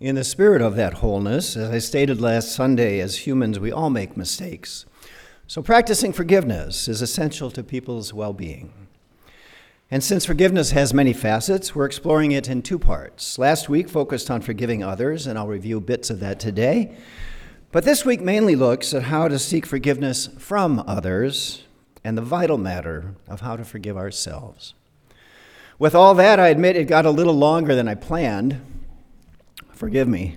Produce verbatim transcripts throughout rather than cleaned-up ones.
In the spirit of that wholeness, as I stated last Sunday, as humans, we all make mistakes. So practicing forgiveness is essential to people's well-being. And since forgiveness has many facets, we're exploring it in two parts. Last week focused on forgiving others, and I'll review bits of that today. But this week mainly looks at how to seek forgiveness from others and the vital matter of how to forgive ourselves. With all that, I admit it got a little longer than I planned. Forgive me.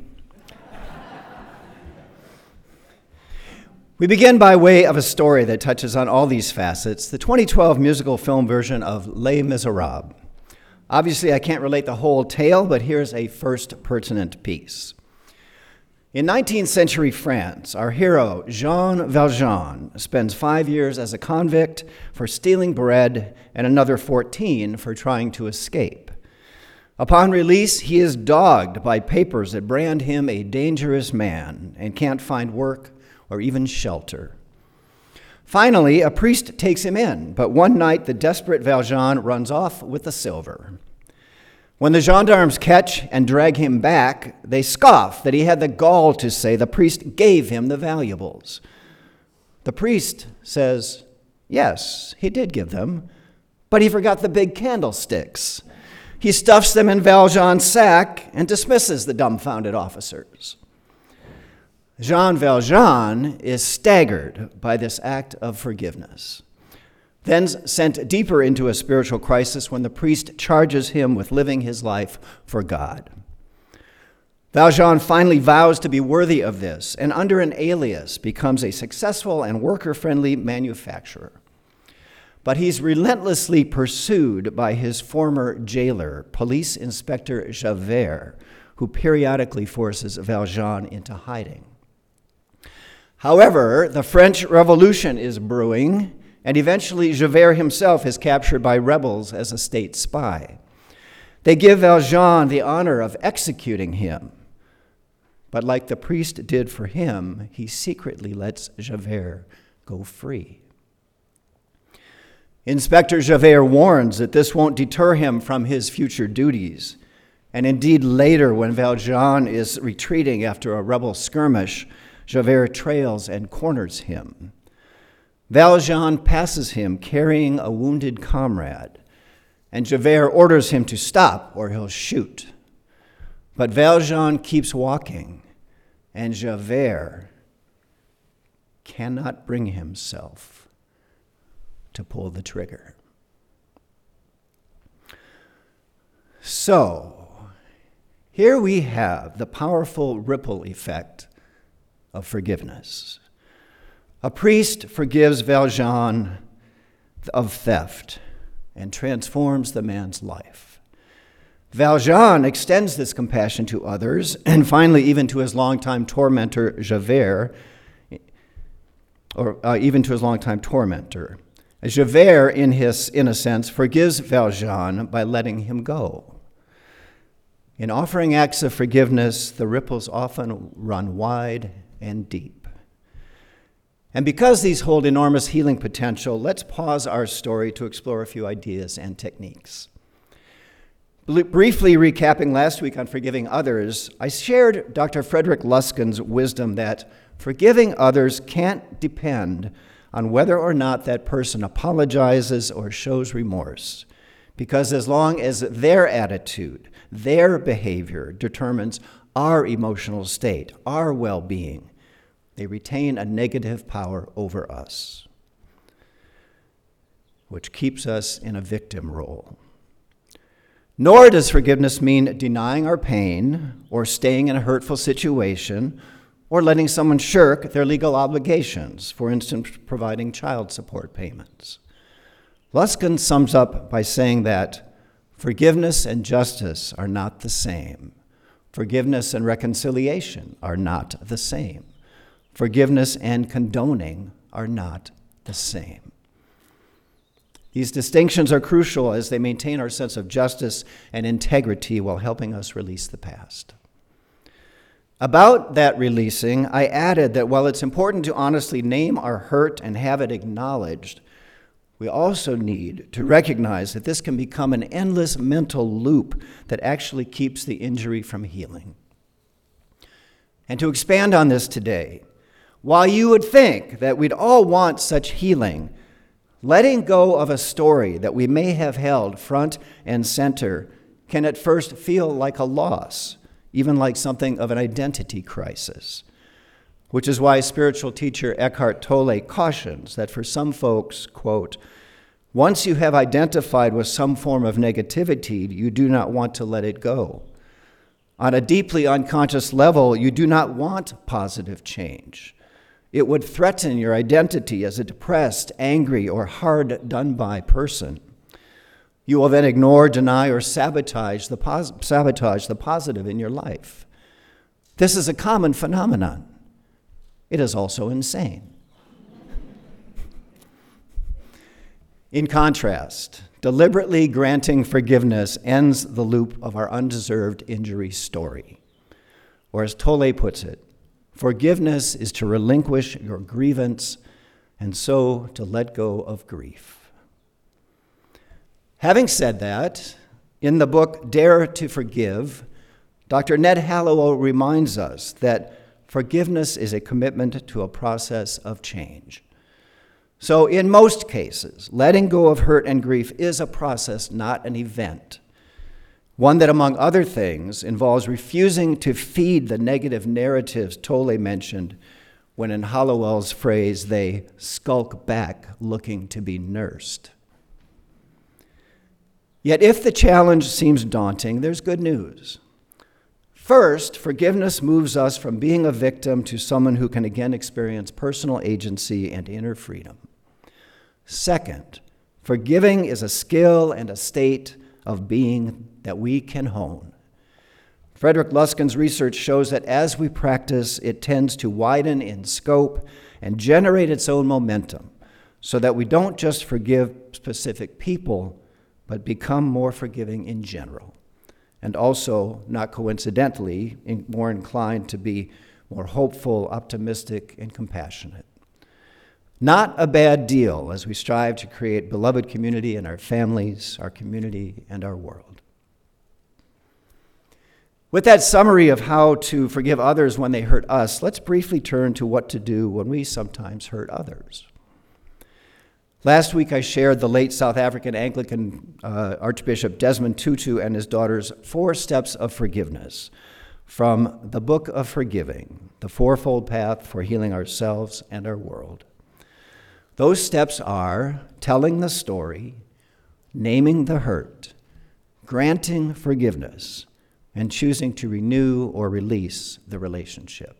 We begin by way of a story that touches on all these facets, the twenty twelve musical film version of Les Miserables. Obviously, I can't relate the whole tale, but here's a first pertinent piece. In nineteenth century France, our hero, Jean Valjean, spends five years as a convict for stealing bread and another fourteen for trying to escape. Upon release, he is dogged by papers that brand him a dangerous man and can't find work or even shelter. Finally, a priest takes him in, but one night the desperate Valjean runs off with the silver. When the gendarmes catch and drag him back, they scoff that he had the gall to say the priest gave him the valuables. The priest says, yes, he did give them, but he forgot the big candlesticks. He stuffs them in Valjean's sack and dismisses the dumbfounded officers. Jean Valjean is staggered by this act of forgiveness, then sent deeper into a spiritual crisis when the priest charges him with living his life for God. Valjean finally vows to be worthy of this, and under an alias becomes a successful and worker-friendly manufacturer. But he's relentlessly pursued by his former jailer, Police Inspector Javert, who periodically forces Valjean into hiding. However, the French Revolution is brewing, and eventually Javert himself is captured by rebels as a state spy. They give Valjean the honor of executing him, but like the priest did for him, he secretly lets Javert go free. Inspector Javert warns that this won't deter him from his future duties. And indeed, later, when Valjean is retreating after a rebel skirmish, Javert trails and corners him. Valjean passes him carrying a wounded comrade, and Javert orders him to stop or he'll shoot. But Valjean keeps walking, and Javert cannot bring himself to pull the trigger. So, here we have the powerful ripple effect of forgiveness. A priest forgives Valjean of theft and transforms the man's life. Valjean extends this compassion to others, and finally even to his longtime tormentor, Javert, or uh, even to his longtime tormentor. Javert, in his in a sense, forgives Valjean by letting him go. In offering acts of forgiveness, the ripples often run wide and deep. And because these hold enormous healing potential, let's pause our story to explore a few ideas and techniques. Briefly recapping last week on forgiving others, I shared Doctor Frederick Luskin's wisdom that forgiving others can't depend on whether or not that person apologizes or shows remorse, because as long as their attitude, their behavior determines our emotional state, our well-being, they retain a negative power over us, which keeps us in a victim role. Nor does forgiveness mean denying our pain or staying in a hurtful situation or letting someone shirk their legal obligations, for instance, providing child support payments. Luskin sums up by saying that forgiveness and justice are not the same. Forgiveness and reconciliation are not the same. Forgiveness and condoning are not the same. These distinctions are crucial as they maintain our sense of justice and integrity while helping us release the past. About that releasing, I added that while it's important to honestly name our hurt and have it acknowledged, we also need to recognize that this can become an endless mental loop that actually keeps the injury from healing. And to expand on this today, while you would think that we'd all want such healing, letting go of a story that we may have held front and center can at first feel like a loss, even like something of an identity crisis, which is why spiritual teacher Eckhart Tolle cautions that for some folks, quote, once you have identified with some form of negativity, you do not want to let it go. On a deeply unconscious level, you do not want positive change. It would threaten your identity as a depressed, angry, or hard done-by person. You will then ignore, deny, or sabotage the, pos- sabotage the positive in your life. This is a common phenomenon. It is also insane. In contrast, deliberately granting forgiveness ends the loop of our undeserved injury story. Or as Tolle puts it, forgiveness is to relinquish your grievance and so to let go of grief. Having said that, in the book Dare to Forgive, Doctor Ned Hallowell reminds us that forgiveness is a commitment to a process of change. So in most cases, letting go of hurt and grief is a process, not an event. One that, among other things, involves refusing to feed the negative narratives Tolle mentioned when, in Hallowell's phrase, they skulk back looking to be nursed. Yet if the challenge seems daunting, there's good news. First, forgiveness moves us from being a victim to someone who can again experience personal agency and inner freedom. Second, forgiving is a skill and a state of being that we can hone. Frederick Luskin's research shows that as we practice, it tends to widen in scope and generate its own momentum, so that we don't just forgive specific people, but become more forgiving in general. And also, not coincidentally, more inclined to be more hopeful, optimistic, and compassionate. Not a bad deal as we strive to create beloved community in our families, our community, and our world. With that summary of how to forgive others when they hurt us, let's briefly turn to what to do when we sometimes hurt others. Last week, I shared the late South African Anglican uh, Archbishop Desmond Tutu and his daughter's Four Steps of Forgiveness from the Book of Forgiving, the Fourfold Path for Healing Ourselves and Our World. Those steps are telling the story, naming the hurt, granting forgiveness, and choosing to renew or release the relationship.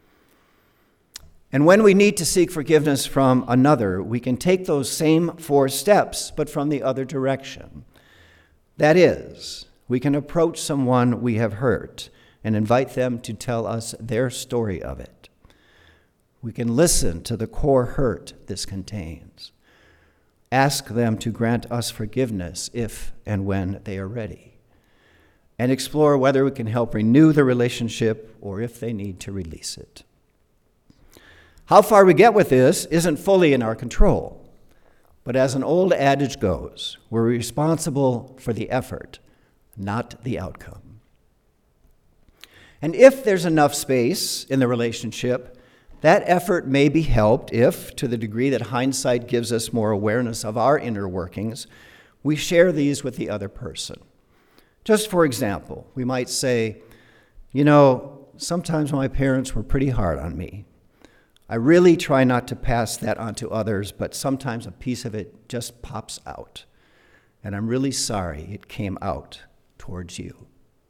And when we need to seek forgiveness from another, we can take those same four steps, but from the other direction. That is, we can approach someone we have hurt and invite them to tell us their story of it. We can listen to the core hurt this contains. Ask them to grant us forgiveness if and when they are ready. And explore whether we can help renew the relationship or if they need to release it. How far we get with this isn't fully in our control, but as an old adage goes, we're responsible for the effort, not the outcome. And if there's enough space in the relationship, that effort may be helped if, to the degree that hindsight gives us more awareness of our inner workings, we share these with the other person. Just for example, we might say, you know, sometimes my parents were pretty hard on me. I really try not to pass that on to others, but sometimes a piece of it just pops out. And I'm really sorry it came out towards you.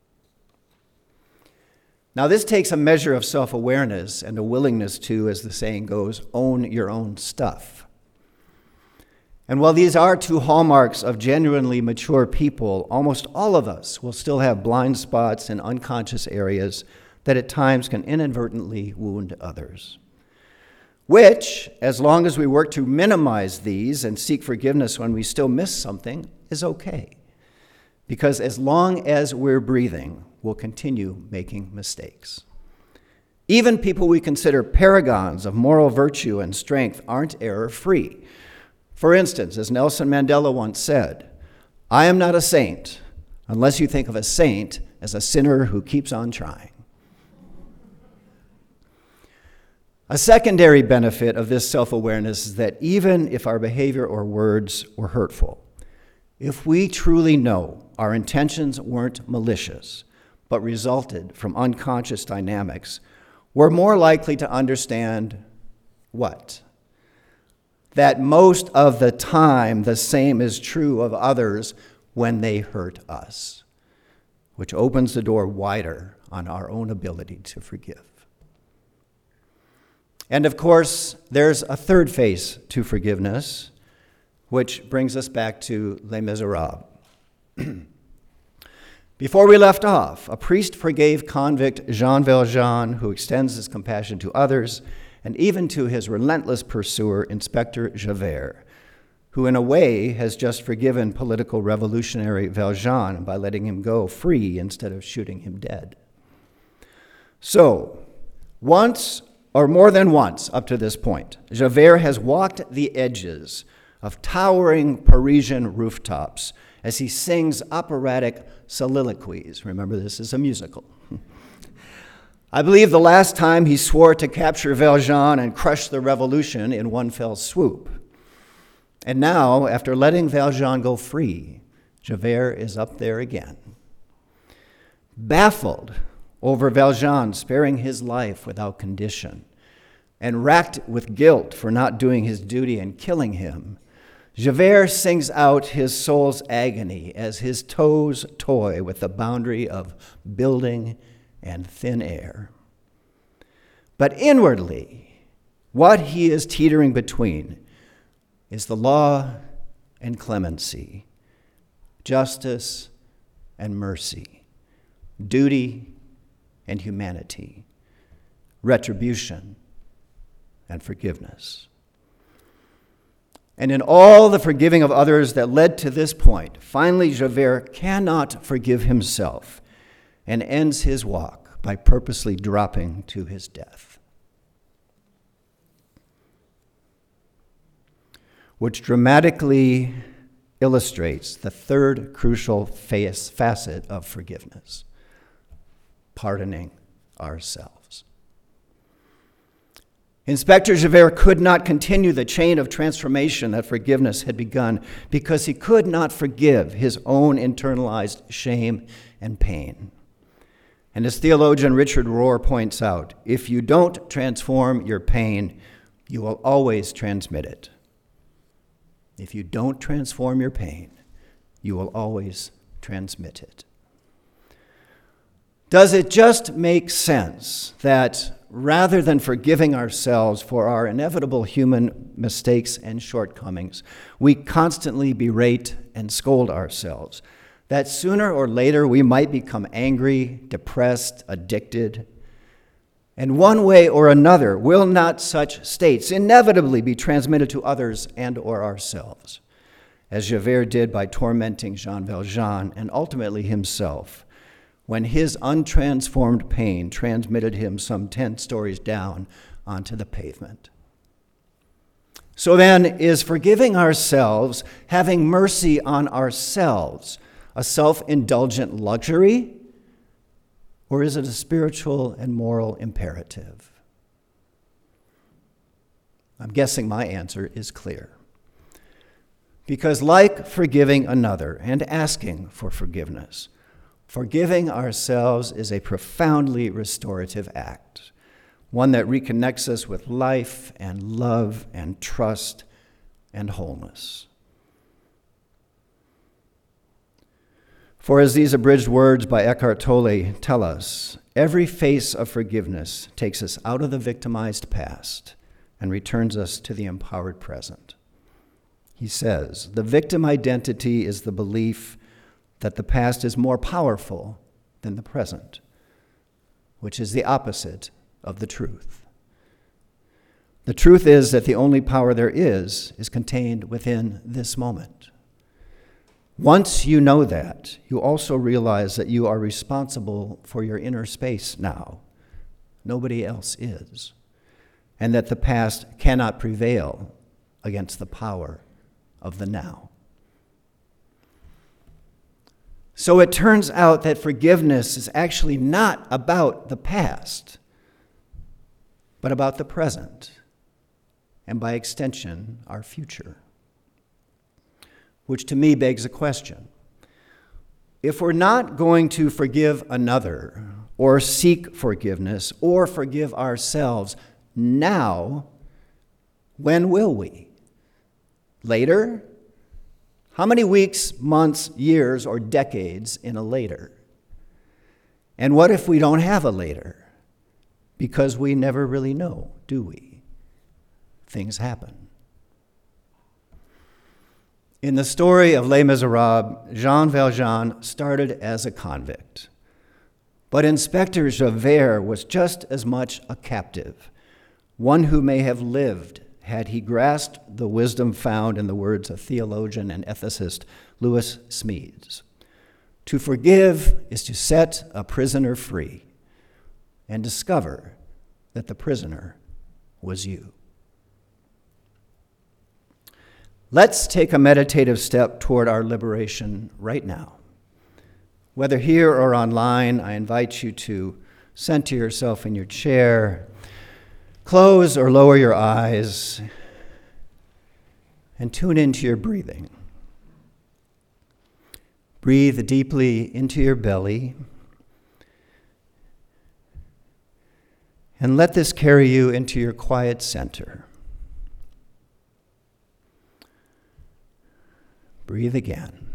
Now, this takes a measure of self-awareness and a willingness to, as the saying goes, own your own stuff. And while these are two hallmarks of genuinely mature people, almost all of us will still have blind spots and unconscious areas that at times can inadvertently wound others. Which, as long as we work to minimize these and seek forgiveness when we still miss something, is okay. Because as long as we're breathing, we'll continue making mistakes. Even people we consider paragons of moral virtue and strength aren't error-free. For instance, as Nelson Mandela once said, "I am not a saint unless you think of a saint as a sinner who keeps on trying." A secondary benefit of this self-awareness is that even if our behavior or words were hurtful, if we truly know our intentions weren't malicious, but resulted from unconscious dynamics, we're more likely to understand what? That most of the time the same is true of others when they hurt us, which opens the door wider on our own ability to forgive. And of course, there's a third phase to forgiveness, which brings us back to Les Miserables. Before we left off, a priest forgave convict Jean Valjean, who extends his compassion to others, and even to his relentless pursuer, Inspector Javert, who in a way has just forgiven political revolutionary Valjean by letting him go free instead of shooting him dead. So, once or more than once up to this point, Javert has walked the edges of towering Parisian rooftops as he sings operatic soliloquies. Remember, this is a musical. I believe the last time he swore to capture Valjean and crush the revolution in one fell swoop. And now, after letting Valjean go free, Javert is up there again. Baffled over Valjean sparing his life without condition, and racked with guilt for not doing his duty and killing him, Javert sings out his soul's agony as his toes toy with the boundary of building and thin air. But inwardly, what he is teetering between is the law and clemency, justice and mercy, duty and humanity, retribution and forgiveness. And in all the forgiving of others that led to this point, finally Javert cannot forgive himself and ends his walk by purposely dropping to his death. Which dramatically illustrates the third crucial facet of forgiveness: pardoning ourselves. Inspector Javert could not continue the chain of transformation that forgiveness had begun because he could not forgive his own internalized shame and pain. And as theologian Richard Rohr points out, if you don't transform your pain, you will always transmit it. If you don't transform your pain, you will always transmit it. Does it just make sense that rather than forgiving ourselves for our inevitable human mistakes and shortcomings, we constantly berate and scold ourselves, that sooner or later we might become angry, depressed, addicted? And one way or another, will not such states inevitably be transmitted to others and or ourselves, as Javert did by tormenting Jean Valjean and ultimately himself, when his untransformed pain transmitted him some ten stories down onto the pavement? So then, is forgiving ourselves, having mercy on ourselves, a self-indulgent luxury? Or is it a spiritual and moral imperative? I'm guessing my answer is clear. Because like forgiving another and asking for forgiveness, forgiving ourselves is a profoundly restorative act, one that reconnects us with life and love and trust and wholeness. For as these abridged words by Eckhart Tolle tell us, every face of forgiveness takes us out of the victimized past and returns us to the empowered present. He says, the victim identity is the belief that the past is more powerful than the present, which is the opposite of the truth. The truth is that the only power there is is contained within this moment. Once you know that, you also realize that you are responsible for your inner space now. Nobody else is. And that the past cannot prevail against the power of the now. So it turns out that forgiveness is actually not about the past, but about the present, and by extension, our future. Which to me begs a question. If we're not going to forgive another, or seek forgiveness, or forgive ourselves now, when will we? Later? How many weeks, months, years, or decades in a later? And what if we don't have a later? Because we never really know, do we? Things happen. In the story of Les Miserables, Jean Valjean started as a convict. But Inspector Javert was just as much a captive, one who may have lived had he grasped the wisdom found in the words of theologian and ethicist Lewis Smedes. To forgive is to set a prisoner free and discover that the prisoner was you. Let's take a meditative step toward our liberation right now. Whether here or online, I invite you to center yourself in your chair, close or lower your eyes, and tune into your breathing. Breathe deeply into your belly, and let this carry you into your quiet center. Breathe again.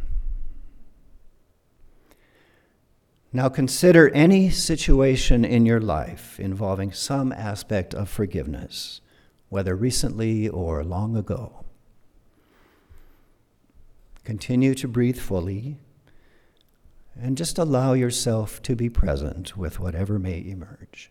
Now consider any situation in your life involving some aspect of forgiveness, whether recently or long ago. Continue to breathe fully and just allow yourself to be present with whatever may emerge.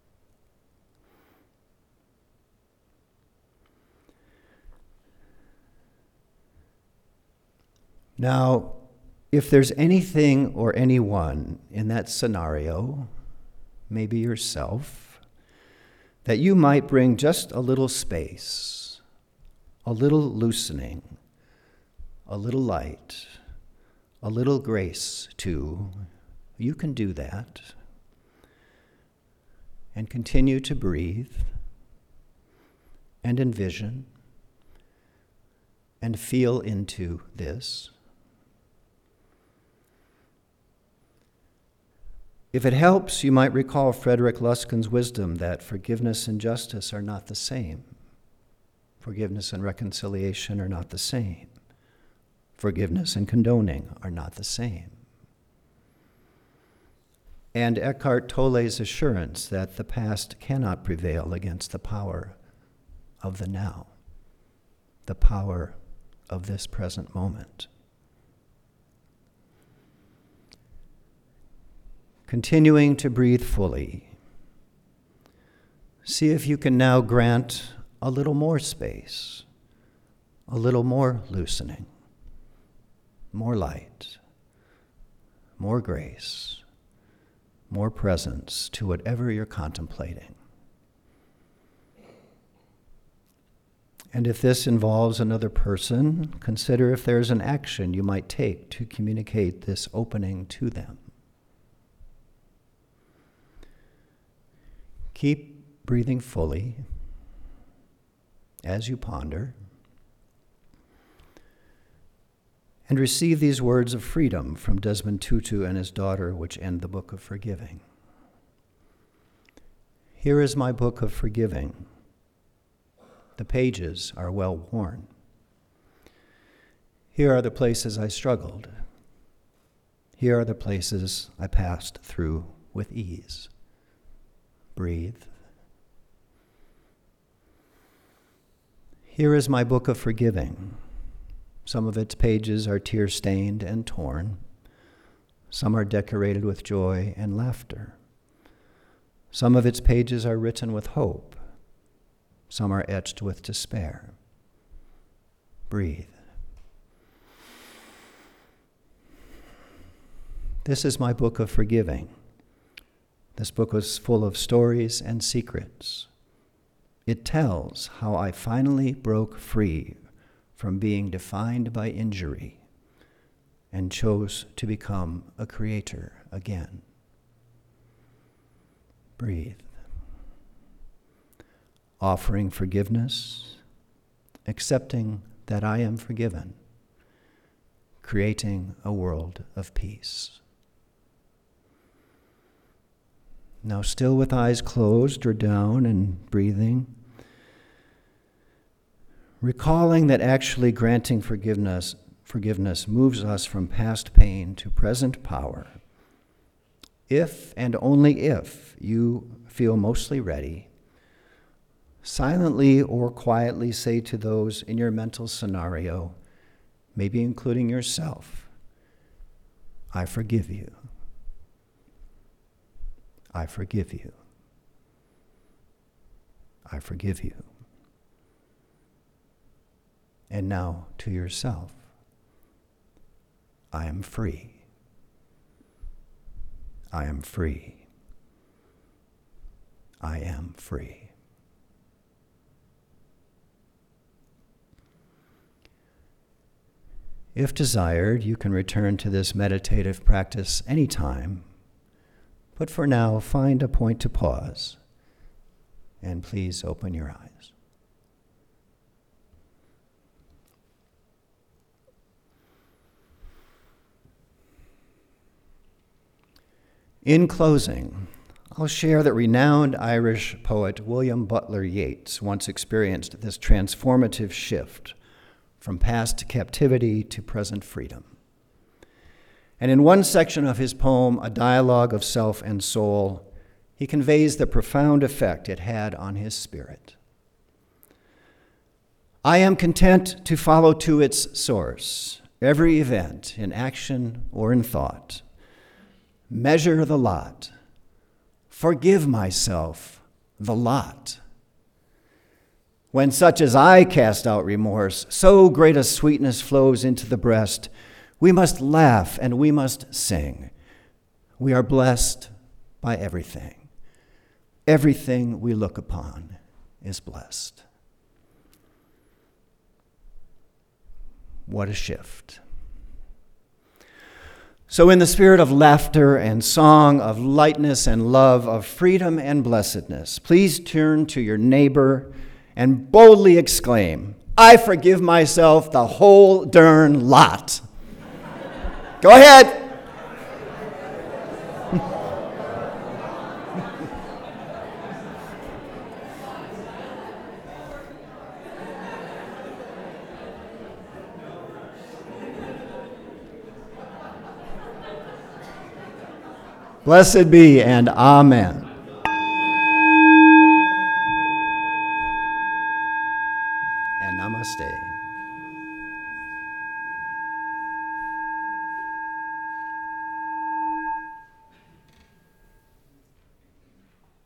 Now, if there's anything or anyone in that scenario, maybe yourself, that you might bring just a little space, a little loosening, a little light, a little grace to, you can do that. And continue to breathe and envision and feel into this. If it helps, you might recall Frederick Luskin's wisdom that forgiveness and justice are not the same. Forgiveness and reconciliation are not the same. Forgiveness and condoning are not the same. And Eckhart Tolle's assurance that the past cannot prevail against the power of the now, the power of this present moment. Continuing to breathe fully, see if you can now grant a little more space, a little more loosening, more light, more grace, more presence to whatever you're contemplating. And if this involves another person, consider if there's an action you might take to communicate this opening to them. Keep breathing fully as you ponder, and receive these words of freedom from Desmond Tutu and his daughter, which end the book of forgiving. Here is my book of forgiving. The pages are well worn. Here are the places I struggled. Here are the places I passed through with ease. Breathe. Here is my book of forgiving. Some of its pages are tear-stained and torn. Some are decorated with joy and laughter. Some of its pages are written with hope. Some are etched with despair. Breathe. This is my book of forgiving. This book was full of stories and secrets. It tells how I finally broke free from being defined by injury and chose to become a creator again. Breathe. offering forgiveness, accepting that I am forgiven, creating a world of peace. Now, still with eyes closed or down and breathing, recalling that actually granting forgiveness, forgiveness moves us from past pain to present power. If and only if you feel mostly ready, silently or quietly say to those in your mental scenario, maybe including yourself, I forgive you. I forgive you. I forgive you. And now to yourself, I am free. I am free. I am free. If desired, you can return to this meditative practice anytime, but for now, find a point to pause, and please open your eyes. In closing, I'll share that renowned Irish poet William Butler Yeats once experienced this transformative shift from past captivity to present freedom. And in one section of his poem, A Dialogue of Self and Soul, he conveys the profound effect it had on his spirit. I am content to follow to its source every event in action or in thought. Measure the lot. Forgive myself the lot. When such as I cast out remorse, so great a sweetness flows into the breast, we must laugh and we must sing. We are blessed by everything. Everything we look upon is blessed. What a shift. So in the spirit of laughter and song, of lightness and love, of freedom and blessedness, please turn to your neighbor and boldly exclaim, I forgive myself the whole darn lot. Go ahead. Blessed be and amen. And namaste.